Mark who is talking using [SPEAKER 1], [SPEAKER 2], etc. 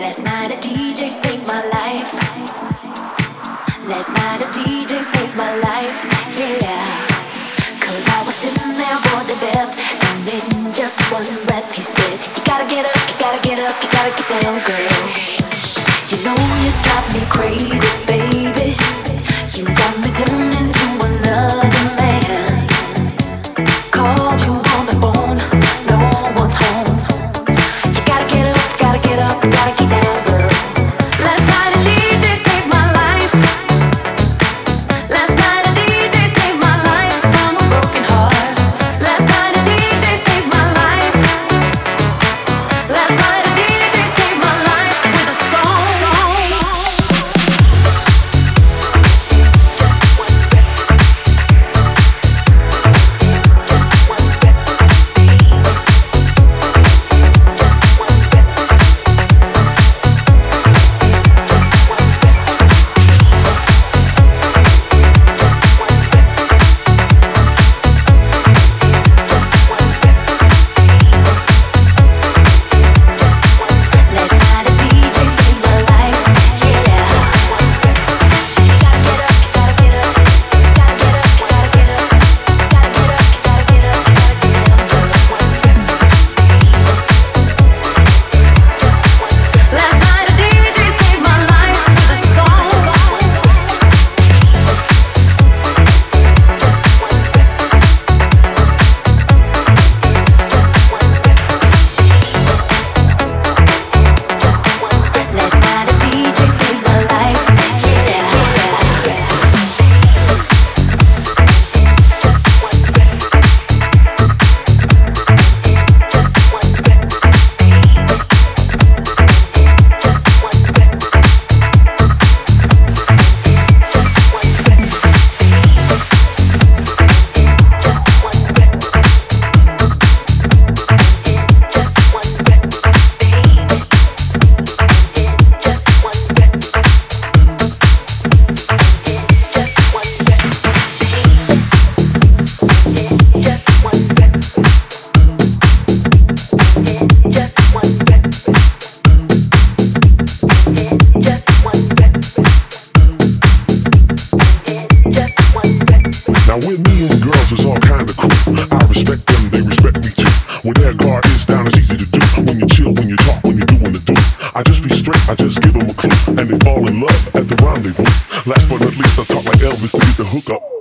[SPEAKER 1] Last night a DJ saved my life. Last night a DJ saved my life, yeah. Cause I was sitting there bored to death, and in just one breath he said, you gotta get up, you gotta get up, you gotta get down, girl. You know you got me crazy, baby. You got me turning to another man. Called you on the phone, no one's home. You gotta get up, gotta get up, gotta get down, girl. Last night a DJ saved my life. Last night a DJ saved my life from a broken heart. Last night a DJ saved my life. Last night a DJ saved my life with a song.
[SPEAKER 2] Now with me and the girls is all kind of cool. I respect them, they respect me too. When their guard is down, it's easy to do. When you chill, when you talk, when you're doing the do. I just be straight, I just give them a clue. And they fall in love at the rendezvous. Last but not least, I talk like Elvis to get the hook up.